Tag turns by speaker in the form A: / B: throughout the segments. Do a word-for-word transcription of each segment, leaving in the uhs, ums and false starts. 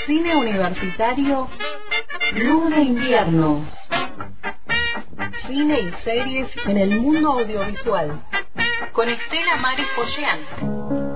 A: Cine universitario, Luna Invierno. Cine y series en el mundo audiovisual. Con Estela Maris Pollean.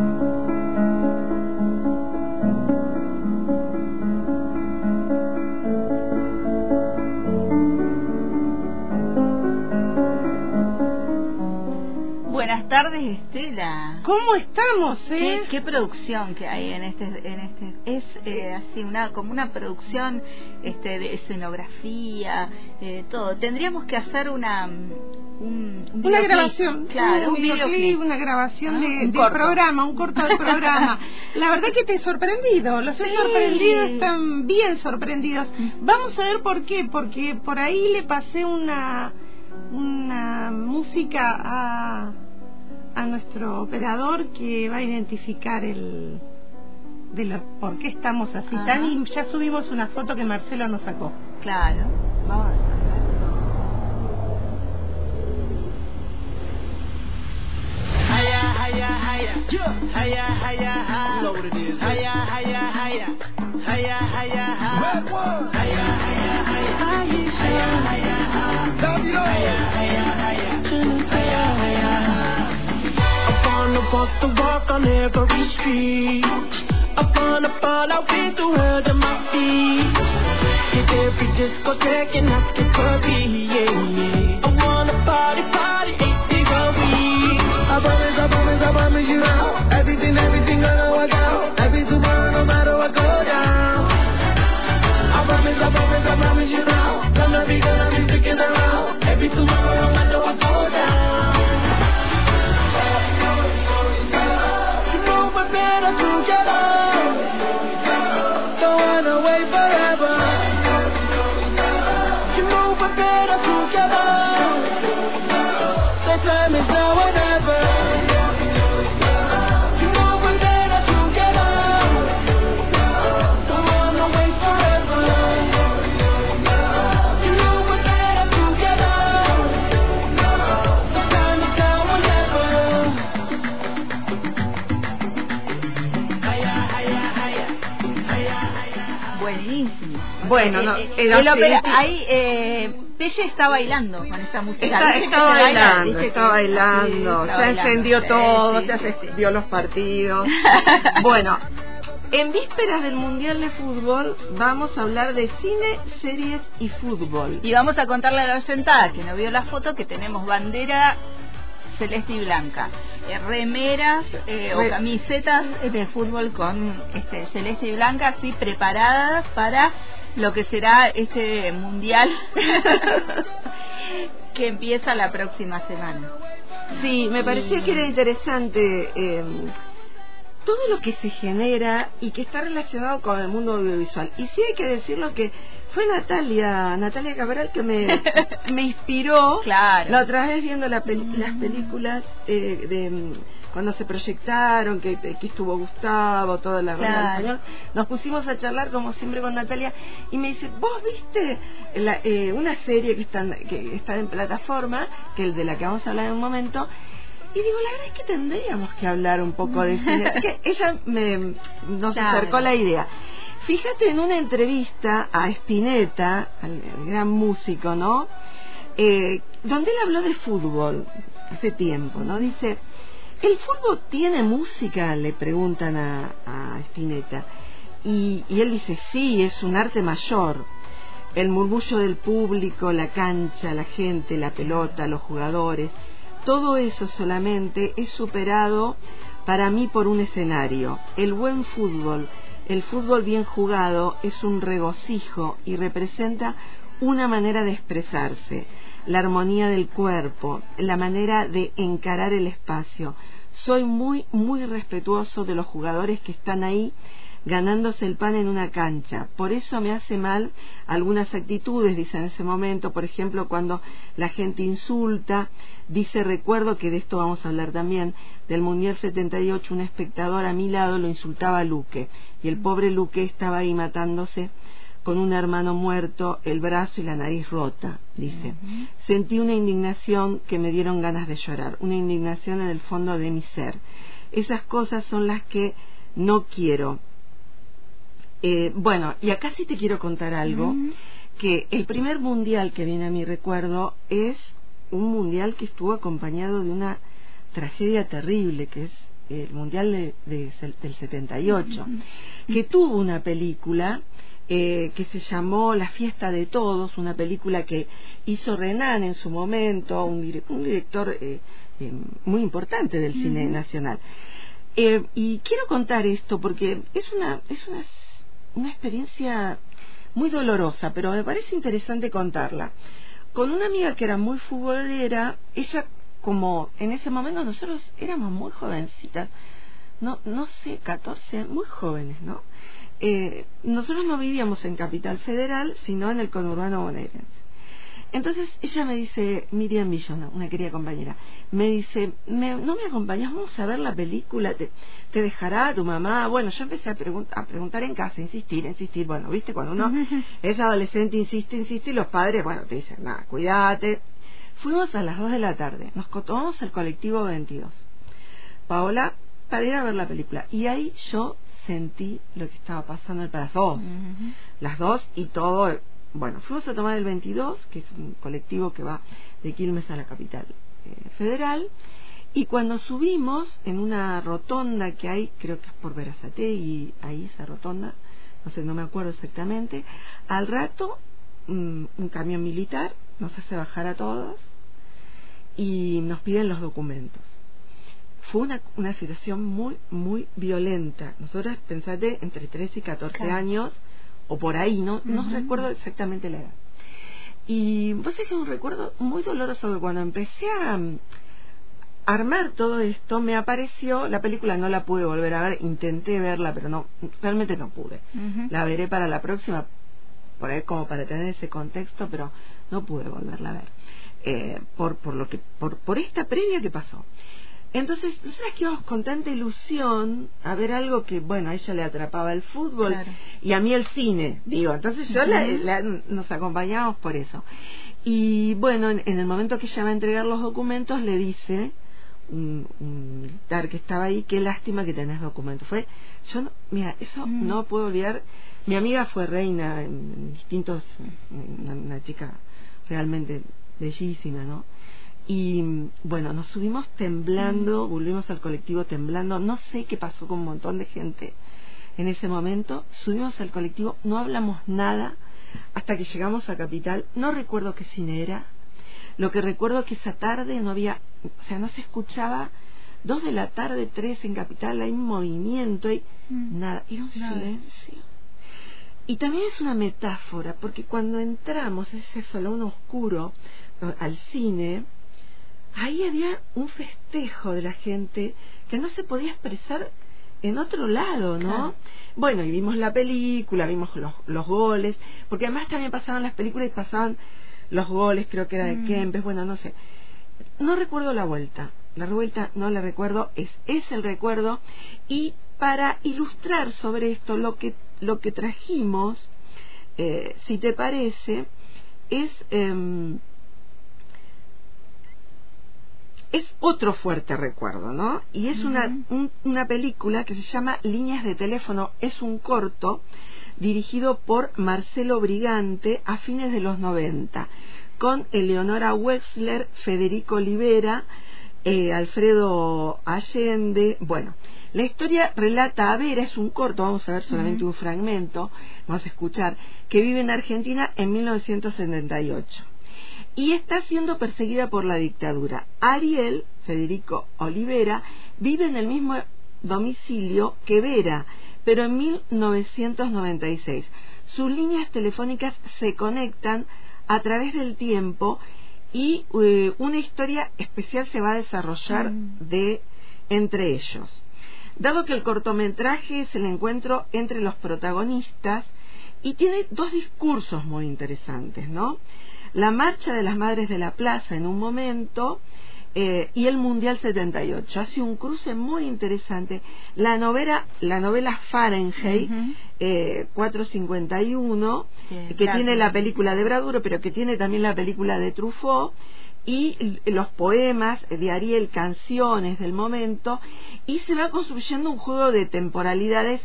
B: Buenas tardes, Estela.
C: ¿Cómo estamos, eh?
B: ¿Qué, qué producción que hay en este, en este es eh, así una como una producción este de escenografía, eh, todo. Tendríamos que hacer una un, un
C: una grabación,
B: claro,
C: un,
B: un
C: videoclip,
B: videoclip,
C: una grabación
B: ¿no?
C: de,
B: un
C: de
B: corto.
C: programa, un corto del programa. La verdad que te he sorprendido, los he
B: Sí.
C: sorprendido, están bien sorprendidos. Vamos a ver por qué, porque por ahí le pasé una una música a a nuestro operador que va a identificar el de lo, por qué estamos así tan, y ya subimos una foto que Marcelo nos sacó.
B: Claro, vamos a ver.
D: Hiya, hiya, hiya, hiya, hiya, hiya. You know what it is. Hiya, hiya, hiya, hiya, hiya, hiya. Hiya, hiya, hiya, hiya, hiya, hiya, hiya, hiya, hiya. I wanna walk the walk on every street. I wanna fall out with the world at my feet. Hit every discotheque and ask it for me, yeah, yeah. I wanna party, party, eight days a week. I promise, I promise, I promise you now. Everything, everything gonna work out. Every tomorrow, no matter what go down. I promise, I promise, I promise you now. Gonna be, gonna be sticking around. Every tomorrow, no matter what go down. Better together. Don't wanna wait forever. You move it better together. The time is now or never. You move it better together. Don't wanna wait forever. You move it better together. The time is now or never.
B: Buenísimo.
C: Bueno, no,
B: eh,
C: el
B: eh, el
C: opera-
B: opera- ahí eh, Pelle está bailando con esta música.
C: Está,
B: Dice
C: está
B: que se baila,
C: bailando,
B: dice
C: está
B: que-
C: bailando,
B: sí, está
C: ya
B: bailando.
C: encendió
B: Sí,
C: todo,
B: sí,
C: ya
B: sí,
C: se
B: sí.
C: vio los partidos. Bueno, en vísperas del Mundial de Fútbol vamos a hablar de cine, series y fútbol.
B: Y vamos a contarle a la oyentada que no vio la foto que tenemos bandera celeste y blanca, eh, remeras eh, o
C: Re-
B: camisetas de fútbol con este celeste y blanca así preparadas para lo que será este mundial que empieza la próxima semana.
C: Sí, me parecía
B: Y-
C: que era interesante eh, todo lo que se genera y que está relacionado con el mundo audiovisual. Y sí hay que decirlo que fue Natalia, Natalia Cabral que me, me inspiró.
B: Claro.
C: La otra vez viendo la peli- las películas eh, de mm, cuando se proyectaron, que, que estuvo Gustavo, toda la ronda del
B: Claro.
C: español, nos pusimos a charlar como siempre con Natalia y me dice, ¿vos viste la, eh, una serie que está, en- que está en plataforma, que es de la que vamos a hablar en un momento? Y digo, la verdad es que tendríamos que hablar un poco de cine. Así que ella me, nos
B: Claro.
C: acercó la idea. Fíjate en una entrevista a Spinetta, al gran músico, ¿no? Eh, donde él habló de fútbol hace tiempo, ¿no? Dice, ¿el fútbol tiene música? Le preguntan a, a Spinetta. Y, y él dice, sí, es un arte mayor. El murmullo del público, la cancha, la gente, la pelota, los jugadores, todo eso solamente es superado para mí por un escenario. El buen fútbol, el fútbol bien jugado, es un regocijo y representa una manera de expresarse, la armonía del cuerpo, la manera de encarar el espacio. Soy muy, muy respetuoso de los jugadores que están ahí ganándose el pan en una cancha. Por eso me hace mal algunas actitudes, dice en ese momento, por ejemplo, cuando la gente insulta, dice, recuerdo que de esto vamos a hablar también, del Mundial setenta y ocho, un espectador a mi lado lo insultaba a Luque, y el pobre Luque estaba ahí matándose con un hermano muerto, el brazo y la nariz rota, dice. Uh-huh. Sentí una indignación que me dieron ganas de llorar, una indignación en el fondo de mi ser. Esas cosas son las que no quiero. Eh, bueno, y acá sí te quiero contar algo, uh-huh. que el primer mundial que viene a mi recuerdo es un mundial que estuvo acompañado de una tragedia terrible, que es el mundial de, de, del setenta y ocho, uh-huh. que tuvo una película eh, que se llamó La fiesta de todos, una película que hizo Renan en su momento, un, dire- un director eh, eh, muy importante del uh-huh. cine nacional. Eh, y quiero contar esto porque es una es una, una experiencia muy dolorosa, pero me parece interesante contarla. Con una amiga que era muy futbolera, ella, como en ese momento nosotros éramos muy jovencitas, no no sé, catorce, muy jóvenes, ¿no? Eh, nosotros no vivíamos en Capital Federal, sino en el conurbano bonaerense. Entonces ella me dice, Miriam Villona, una querida compañera, me dice, me, ¿no me acompañas? Vamos a ver la película, te, te dejará tu mamá. Bueno, yo empecé a, pregun- a preguntar en casa, insistir, insistir. Bueno, viste, cuando uno es adolescente, insiste, insiste, y los padres, bueno, te dicen, nada, cuídate. Fuimos a las dos de la tarde, nos tomamos el colectivo veintidós, Paola, para ir a ver la película. Y ahí yo sentí lo que estaba pasando para las dos, uh-huh. las dos y todo. Bueno, fuimos a tomar el veintidós, que es un colectivo que va de Quilmes a la capital eh, federal, y cuando subimos en una rotonda que hay, creo que es por Berazategui, ahí esa rotonda, no sé, no me acuerdo exactamente, al rato um, un camión militar nos hace bajar a todos y nos piden los documentos. Fue una, una situación muy, muy violenta. Nosotros, pensate, entre trece y catorce claro. años, o por ahí, no no uh-huh. recuerdo exactamente la edad. Y vos sabés que es un recuerdo muy doloroso, que cuando empecé a armar todo esto, me apareció, la película no la pude volver a ver, intenté verla, pero no, realmente no pude. Uh-huh. La veré para la próxima, por ahí como para tener ese contexto, pero no pude volverla a ver. Eh, por por lo que por por esta previa que pasó. Entonces, nosotros que íbamos con tanta ilusión a ver algo que, bueno, a ella le atrapaba el fútbol claro. y a mí el cine, digo, entonces yo uh-huh. la, la, nos acompañábamos por eso. Y bueno, en, en el momento que ella va a entregar los documentos, le dice un, un militar que estaba ahí, qué lástima que tenés documentos. Fue, yo, no, mira, eso uh-huh. no puedo olvidar. Mi amiga fue reina en, en distintos, una, una chica realmente bellísima, ¿no? Y bueno, nos subimos temblando, mm. volvimos al colectivo temblando, no sé qué pasó con un montón de gente en ese momento. Subimos al colectivo, no hablamos nada hasta que llegamos a Capital. No recuerdo qué cine era, lo que recuerdo es que esa tarde no había, o sea, no se escuchaba, dos de la tarde, tres en Capital, hay un movimiento, hay mm. nada, era un nada. silencio. Y también es una metáfora, porque cuando entramos a ese salón oscuro, al cine, ahí había un festejo de la gente que no se podía expresar en otro lado, ¿no? Claro. Bueno, y vimos la película, vimos los, los goles, porque además también pasaban las películas y pasaban los goles, creo que era de mm. Kempes, bueno, no sé. No recuerdo la vuelta, la vuelta no la recuerdo, es, es el recuerdo. Y para ilustrar sobre esto, lo que, lo que trajimos, eh, si te parece, es... Eh, es otro fuerte recuerdo, ¿no? Y es uh-huh. una, un, una película que se llama Líneas de teléfono, es un corto dirigido por Marcelo Brigante a fines de los noventa, con Eleonora Wexler, Federico Olivera, eh, Alfredo Allende. Bueno, la historia relata a Vera, es un corto, vamos a ver solamente uh-huh. un fragmento, vamos a escuchar, que vive en Argentina en mil novecientos setenta y ocho. Y está siendo perseguida por la dictadura. Ariel, Federico Olivera, vive en el mismo domicilio que Vera, pero en mil novecientos noventa y seis. Sus líneas telefónicas se conectan a través del tiempo y eh, una historia especial se va a desarrollar mm. de entre ellos. Dado que el cortometraje es el encuentro entre los protagonistas y tiene dos discursos muy interesantes, ¿no? La marcha de las Madres de la Plaza en un momento eh, y el Mundial setenta y ocho. Hace un cruce muy interesante. La novela, la novela Fahrenheit uh-huh. eh, cuatrocientos cincuenta y uno, sí, que claro. tiene la película de Bradbury, pero que tiene también la película de Truffaut, y los poemas de Ariel, canciones del momento, y se va construyendo un juego de temporalidades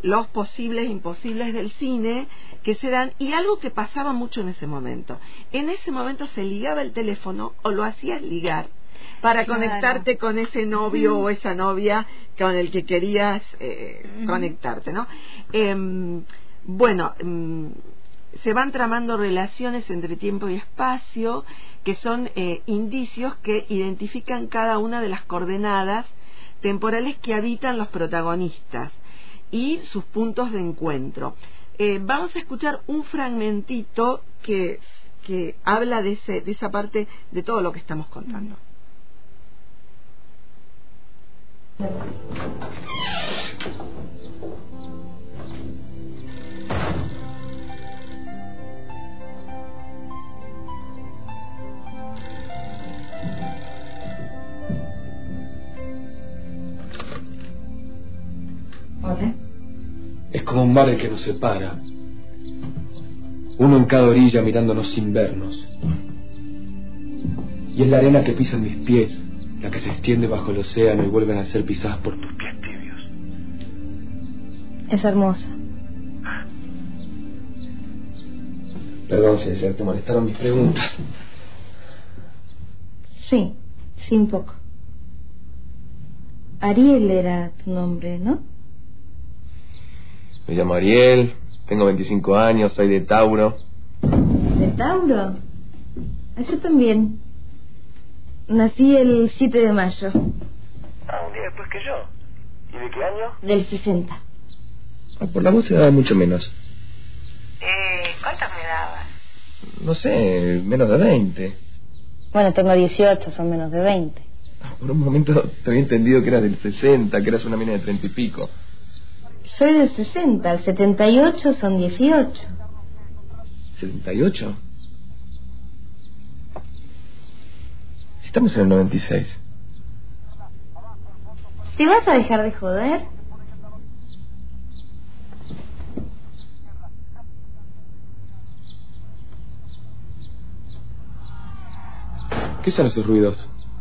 C: los posibles imposibles del cine que se dan, y algo que pasaba mucho en ese momento. En ese momento se ligaba el teléfono o lo hacías ligar para
B: claro.
C: conectarte con ese novio o esa novia con el que querías eh, uh-huh. conectarte, ¿no? Eh, bueno, eh, se van tramando relaciones entre tiempo y espacio que son eh, indicios que identifican cada una de las coordenadas temporales que habitan los protagonistas y sus puntos de encuentro. Eh, vamos a escuchar un fragmentito que, que habla de, ese, de esa parte de todo lo que estamos contando.
E: Hola. Es como un mar el que nos separa, uno en cada orilla mirándonos sin vernos, y es la arena que pisan mis pies la que se extiende bajo el océano y vuelven a ser pisadas por tus pies tibios.
F: Es hermosa.
E: Perdón, César, te molestaron mis preguntas.
F: Sí, sí, un poco. Ariel era tu nombre, ¿no?
E: Me llamo Ariel, tengo veinticinco años, soy de Tauro.
F: ¿De Tauro? Ah, yo también. Nací el siete de mayo.
E: Ah, un día después que yo. ¿Y de qué año?
F: Del sesenta.
E: Ah, por la voz se daba mucho menos.
F: Eh, ¿cuántos me dabas?
E: No sé, menos de veinte.
F: Bueno, tengo dieciocho, son menos de veinte.
E: Ah, por un momento te había entendido que eras del sesenta, que eras una mina de treinta y pico.
F: Soy del sesenta, el setenta y ocho son dieciocho.
E: ¿setenta y ocho? Estamos en el noventa y seis.
F: ¿Te vas a dejar de joder?
E: ¿Qué son esos ruidos?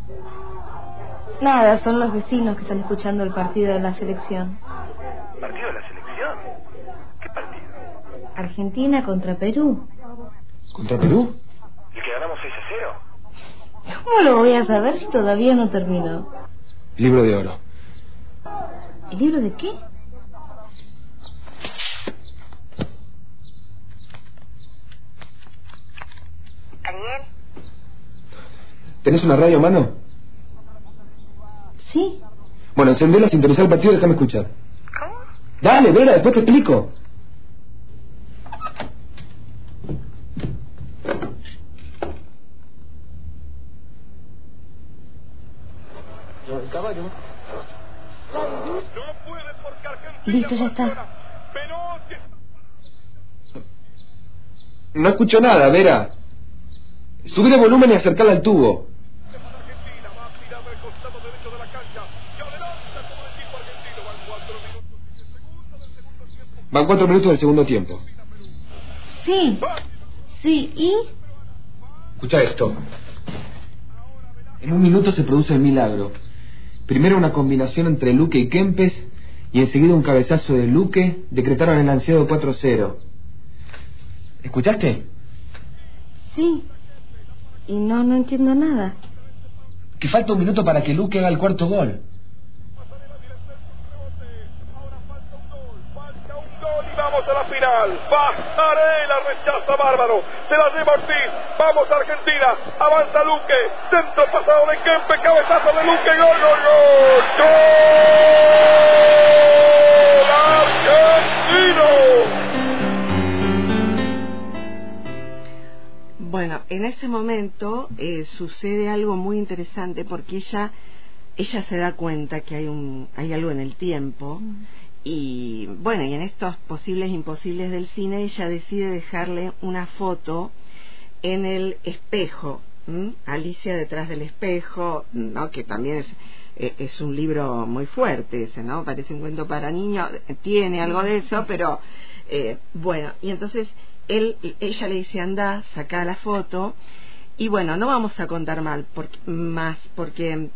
F: Nada, son los vecinos que están escuchando el partido de la selección.
E: ¿Partido de la selección? ¿Qué partido?
F: Argentina contra Perú.
E: ¿Contra Perú?
G: ¿Y que ganamos seis a cero?
F: ¿Cómo lo voy a saber si todavía no terminó?
E: Libro de oro.
F: ¿El libro de qué?
H: ¿Ariel?
E: ¿Tenés una radio a mano?
F: Sí.
E: Bueno, encendela, sintonizar el partido y déjame escuchar.
H: ¿Cómo?
E: Dale, Vera, después te explico. El caballo.
F: Listo, ya está.
E: No escucho nada, Vera. Subir el volumen y acercarla al tubo. Van cuatro minutos del segundo tiempo.
F: Sí. Sí, ¿y?
E: Escucha esto. En un minuto se produce el milagro. Primero una combinación entre Luque y Kempes, y enseguida un cabezazo de Luque. Decretaron el ansiado cuatro cero. ¿Escuchaste?
F: Sí. Y no, no entiendo nada.
E: Que falta un minuto para que Luque haga el cuarto gol.
G: Y vamos a la final. Pasarela rechaza Bárbaro. Se la lleva Ortiz. Vamos a Argentina. Avanza Luque. Centro pasado de Kempe. Cabezazo de Luque. Gol, gol, gol. ¡Gol! ¡Argentino!
C: Bueno, en ese momento eh, sucede algo muy interesante porque ella ella se da cuenta que hay un hay algo en el tiempo. Mm. Y bueno, y en estos posibles imposibles del cine ella decide dejarle una foto en el espejo, ¿m? Alicia detrás del espejo, ¿no? Que también es, es un libro muy fuerte ese, ¿no? Parece un cuento para niños, tiene algo de eso, pero eh, bueno, y entonces él, ella le dice anda, saca la foto, y bueno, no vamos a contar mal porque, más porque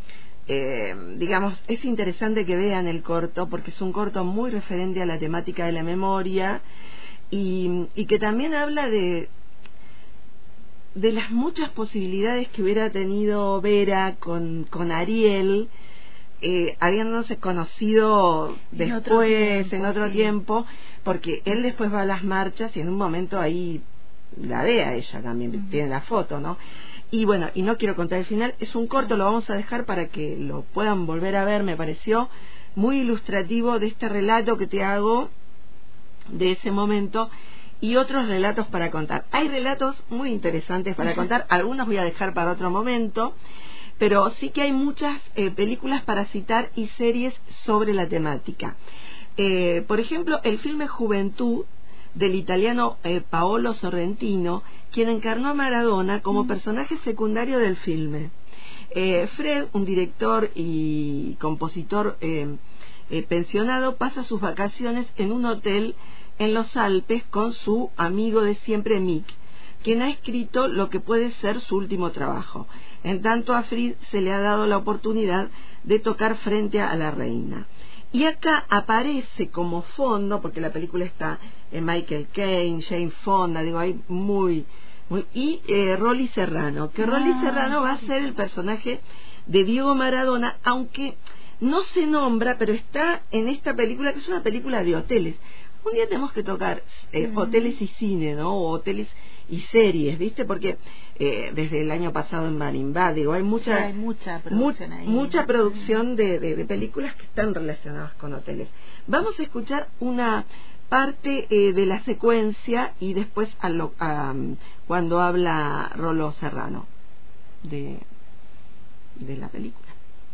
C: eh, digamos, es interesante que vean el corto, porque es un corto muy referente a la temática de la memoria, y, y que también habla de de las muchas posibilidades que hubiera tenido Vera con, con Ariel, eh, habiéndose conocido
B: en
C: después,
B: otro tiempo,
C: en otro
B: sí.
C: tiempo, porque él después va a las marchas y en un momento ahí la ve a ella también, uh-huh. tiene la foto, ¿no? Y bueno, y no quiero contar el final, es un corto, lo vamos a dejar para que lo puedan volver a ver, me pareció muy ilustrativo de este relato que te hago de ese momento, y otros relatos para contar. Hay relatos muy interesantes para contar, algunos voy a dejar para otro momento, pero sí que hay muchas eh, películas para citar y series sobre la temática. Eh, por ejemplo, el filme Juventud del italiano eh, Paolo Sorrentino, quien encarnó a Maradona como personaje secundario del filme. Eh, Fred, un director y compositor eh, eh, pensionado, pasa sus vacaciones en un hotel en los Alpes con su amigo de siempre Mick, quien ha escrito lo que puede ser su último trabajo. En tanto, a Fred se le ha dado la oportunidad de tocar frente a la reina. Y acá aparece como fondo, porque la película está en Michael Caine, Jane Fonda, digo, hay muy... muy y eh, Rolly Serrano, que ah, Rolly Serrano va a ser el personaje de Diego Maradona, aunque no se nombra, pero está en esta película, que es una película de hoteles. Un día tenemos que tocar eh, uh-huh. hoteles y cine, ¿no? O hoteles y series, ¿viste? Porque eh, desde el año pasado en Marimbá, digo, hay mucha,
B: sí, hay mucha producción
C: mu-
B: ahí.
C: Mucha producción de, de, de películas que están relacionadas con hoteles. Vamos a escuchar una parte eh, de la secuencia y después a lo, a, cuando habla Rollo Serrano de, de la película.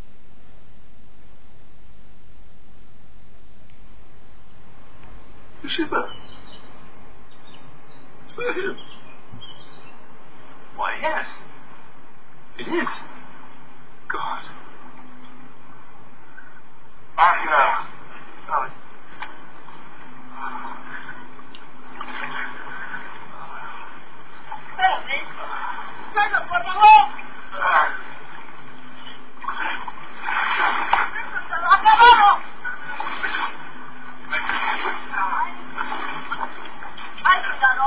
H: You see that? Is that him? Why, yes. It is. God. Máquina. Dale.
D: Espérate. ¡Salga, por favor! ¡Esto está acabado! ¡Ay, cuidado!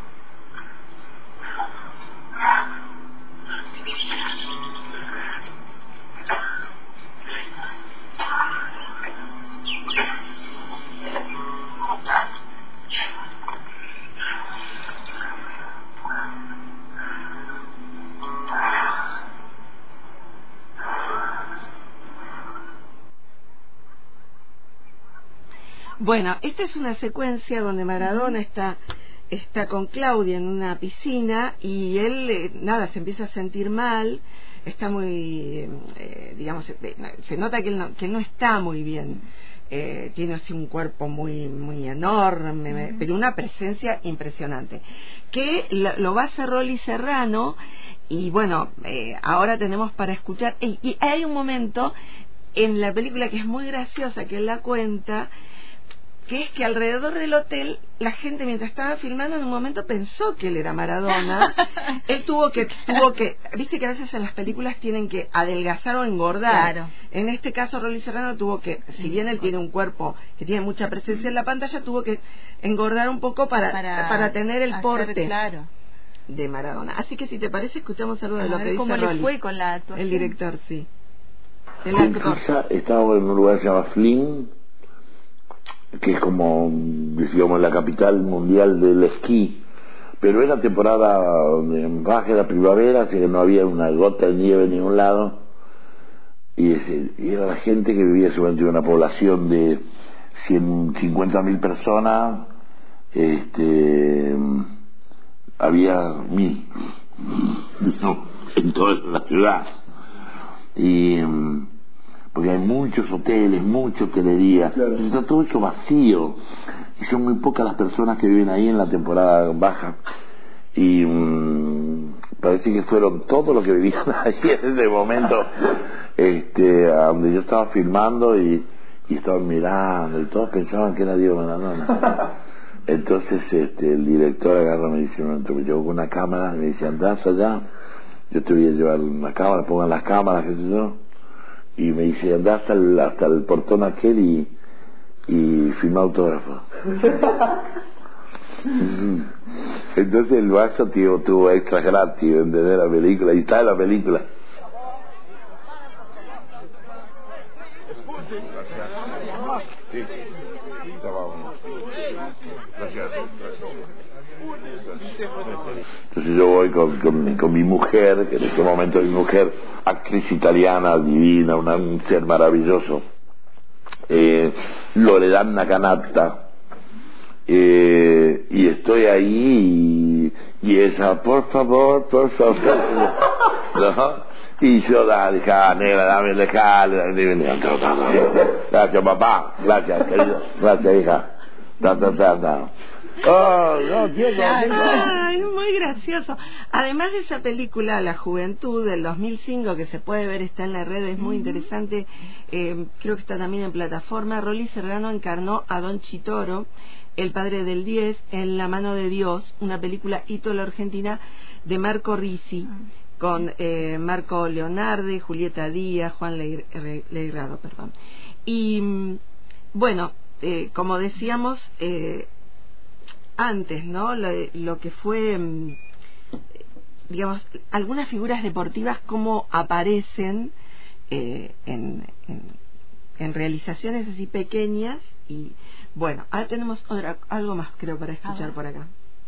C: Bueno, esta es una secuencia donde Maradona está está con Claudia en una piscina y él, eh, nada, se empieza a sentir mal, está muy, eh, digamos, eh, se nota que él no, que él no está muy bien, eh, tiene así un cuerpo muy muy enorme, uh-huh. pero una presencia impresionante, que lo, lo va a hacer Rolly Serrano, y bueno, eh, ahora tenemos para escuchar, y, y hay un momento en la película que es muy graciosa, que él la cuenta, que es que alrededor del hotel la gente, mientras estaba filmando, en un momento pensó que él era Maradona. Él tuvo que tuvo que viste que a veces en las películas tienen que adelgazar o engordar.
B: Claro.
C: En este caso Rolly Serrano tuvo que, si bien él tiene un cuerpo que tiene mucha presencia en la pantalla, tuvo que engordar un poco para para, para tener el
B: hacer,
C: porte
B: claro.
C: de Maradona. Así que si te parece, escuchamos algo de
B: a
C: lo que dice
B: cómo
C: Rolly.
B: le fue con la actuación.
C: El director, sí. El
I: en Pisa estábamos en un lugar que se llama Flynn, que es como, digamos, la capital mundial del esquí, pero era temporada de baja, la primavera, así que no había una gota de nieve en ningún lado, y, ese, y era la gente que vivía seguramente en una población de ciento cincuenta mil personas, este, había mil no, en toda la ciudad, y porque hay muchos hoteles, mucha hotelería, claro. Está todo eso vacío y son muy pocas las personas que viven ahí en la temporada baja, y mmm, parece que fueron todos los que vivían ahí en ese momento, este, a donde yo estaba filmando, y, y estaban mirando y todos pensaban que era Diego Maradona. Entonces este, el director agarra y me dice, me llevó con una cámara y me dice, andás allá, yo te voy a llevar una cámara, pongan las cámaras, qué sé yo. y me dice, andá hasta el, hasta el portón aquel y, y firma autógrafo. Entonces el vaso, tío, tuvo extra gratis, ¿entendés? La película, y está en la película. Sí. Gracias. Entonces yo voy con, con, con mi mujer, que en este momento es mi mujer, actriz italiana, divina, una, un ser maravilloso, eh, Loredana Canatta, eh, y estoy ahí y, y esa, por favor, por favor, ¿no? Y yo la dije, ah, negra, dame el jale, gracias papá, gracias querido, gracias hija, ta ta ta ta. Oh, no, Diego,
C: ah, es muy gracioso. Además de esa película, La Juventud, del dos mil cinco, que se puede ver, está en la red, es muy interesante, eh, creo que está también en plataforma. Rolly Serrano encarnó a Don Chitoro, el padre del diez, en La mano de Dios, una película ídolo argentina de Marco Risi, con eh, Marco Leonardi, Julieta Díaz, Juan Leirado, perdón. Y bueno, eh, como decíamos eh, antes, ¿no? Lo, lo que fue, digamos, algunas figuras deportivas como aparecen eh, en, en, en realizaciones así pequeñas. Y bueno, ahora tenemos otra, algo más creo para escuchar por acá.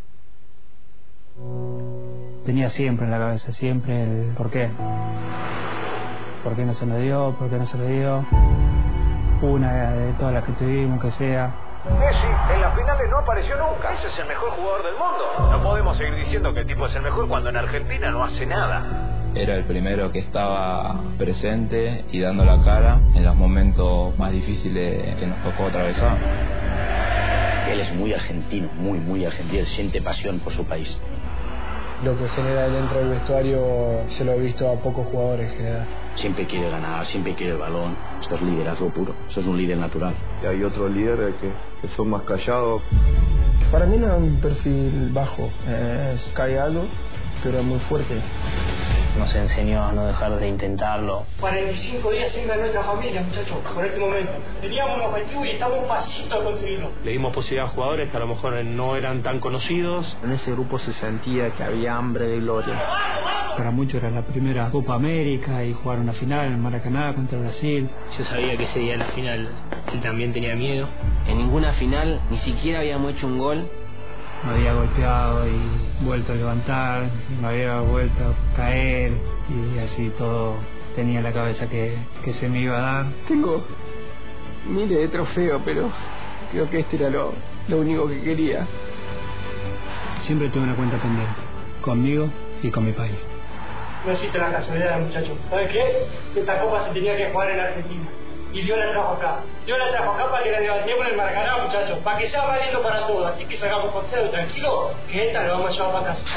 J: Tenía siempre en la cabeza, siempre el por qué. ¿Por qué no se me dio? ¿Por qué no se me dio? Una de todas las que tuvimos, que sea.
K: Messi en las finales no apareció nunca. Ese es el mejor jugador del mundo. No podemos seguir diciendo que el tipo es el mejor cuando en Argentina no hace nada.
L: Era el primero que estaba presente y dando la cara en los momentos más difíciles que nos tocó atravesar.
M: Él es muy argentino, muy, muy argentino. Él siente pasión por su país.
N: Lo que genera dentro del vestuario se lo he visto a pocos jugadores en general.
M: Siempre quiere ganar, siempre quiere el balón. Esto es liderazgo puro, eso es un líder natural.
O: Y hay otros líderes que, que son más callados.
N: Para mí no es un perfil bajo, es callado, pero es muy fuerte.
P: Nos enseñó a no dejar de intentarlo.
Q: cuarenta y cinco días sin ver nuestra familia, muchachos, por este momento. Teníamos un objetivo y estamos un pasito de conseguirlo.
R: Le dimos posibilidad a jugadores que a lo mejor no eran tan conocidos.
N: En ese grupo se sentía que había hambre de gloria.
J: Para muchos era la primera Copa América y jugar una final en Maracaná contra Brasil.
P: Yo sabía que ese día en la final él también tenía miedo.
S: En ninguna final ni siquiera habíamos hecho un gol.
J: Me había golpeado y vuelto a levantar, me había vuelto a caer y así todo tenía en la cabeza que, que se me iba a dar.
N: Tengo miles de trofeos, pero creo que este era lo, lo único que quería.
J: Siempre tuve una cuenta pendiente, conmigo y con mi país.
Q: No existe la casualidad, muchachos. ¿Sabes qué? Esta copa se tenía que jugar en Argentina. Y Dios la trajo acá. Dios la trajo acá para que la levantemos en el Maracaná, muchachos. Para que sea valiendo para todos. Así que salgamos con cero, tranquilo, que esta la vamos a llevar para casa.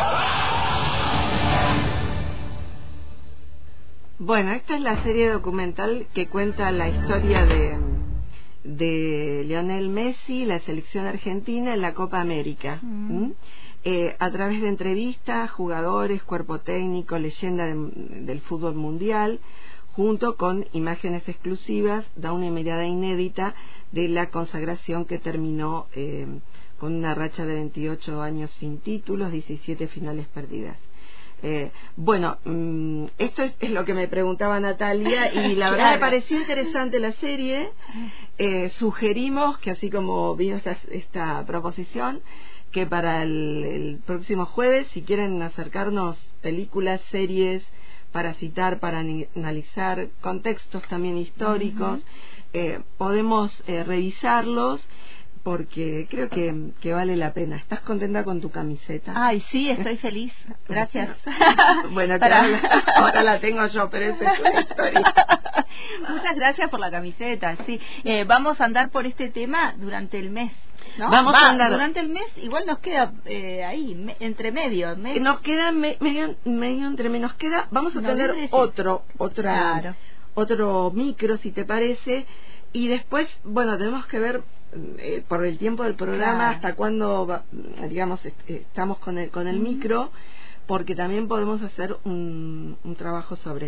C: Bueno, esta es la serie documental que cuenta la historia de, de Lionel Messi, la selección argentina en la Copa América. Mm. ¿Mm? Eh, a través de entrevistas, jugadores, cuerpo técnico, leyenda de, del fútbol mundial, junto con imágenes exclusivas, da una mirada inédita de la consagración que terminó eh, con una racha de veintiocho años sin títulos, diecisiete finales perdidas. Eh, bueno, mmm, esto es, es lo que me preguntaba Natalia y la verdad me pareció interesante la serie. Eh, sugerimos que así como vino esta, esta proposición, que para el, el próximo jueves, si quieren acercarnos películas, series, para citar, para analizar contextos también históricos, uh-huh. eh, podemos eh, revisarlos porque creo que, que vale la pena. ¿Estás contenta con tu camiseta?
B: Ay, sí, estoy feliz. Gracias.
C: Bueno, para... ahora, ahora la tengo yo, pero esa es una historia.
B: Muchas gracias por la camiseta. Sí, eh, vamos a andar por este tema durante el mes. ¿No?
C: Vamos
B: Va,
C: a andar
B: durante el mes, igual nos queda eh, ahí, me, entre medio. Mes.
C: Nos queda me, medio, medio entre medio. Nos queda, vamos a tener
B: sí.
C: otro, otra,
B: claro.
C: otro micro, si te parece. Y después, bueno, tenemos que ver eh, por el tiempo del programa claro. hasta cuándo, va, digamos, est estamos con el, con el mm. micro, porque también podemos hacer un, un trabajo sobre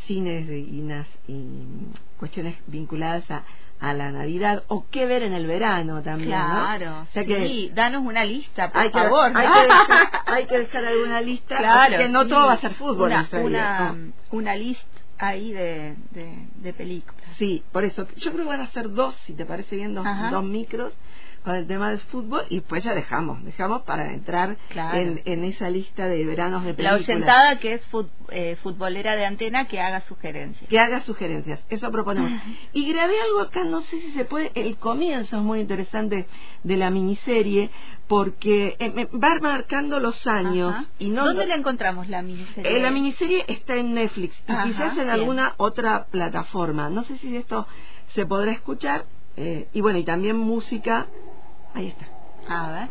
C: cines de, y, nas, y cuestiones vinculadas a, a la Navidad, o qué ver en el verano también,
B: claro,
C: ¿no? O sea
B: sí,
C: que
B: danos una lista, por
C: hay
B: favor.
C: Que, hay, que dejar, hay que dejar alguna lista,
B: claro,
C: que no
B: sí.
C: todo va a ser fútbol.
B: Una,
C: en
B: una,
C: ¿no?
B: una lista ahí de, de, de películas.
C: Sí, por eso, yo creo que van a ser dos, si te parece bien, dos, dos micros con el tema del fútbol, y después ya dejamos, dejamos para entrar claro. en, en esa lista de veranos de películas.
B: La oyentada que es fut, eh, futbolera de antena, que haga sugerencias.
C: Que haga sugerencias, eso proponemos. Y grabé algo acá, no sé si se puede, el comienzo es muy interesante de la miniserie, porque eh, va marcando los años. Y no
B: ¿Dónde la encontramos la miniserie?
C: Eh, la miniserie está en Netflix, y Ajá, quizás en bien. alguna otra plataforma. No sé si de esto se podrá escuchar, eh, y bueno, y también música. Ahí está.
B: A ver.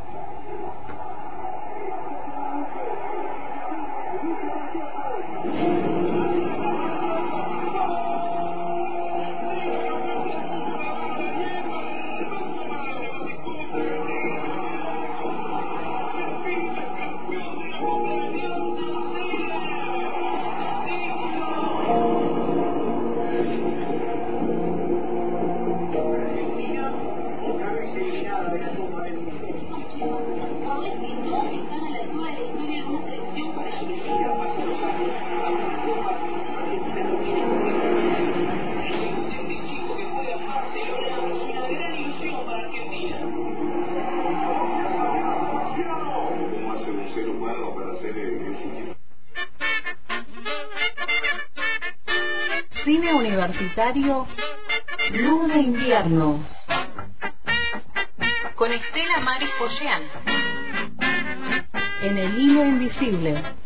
A: Cine Universitario Luna Invierno con Estela Maris Pollán en El Hilo Invisible.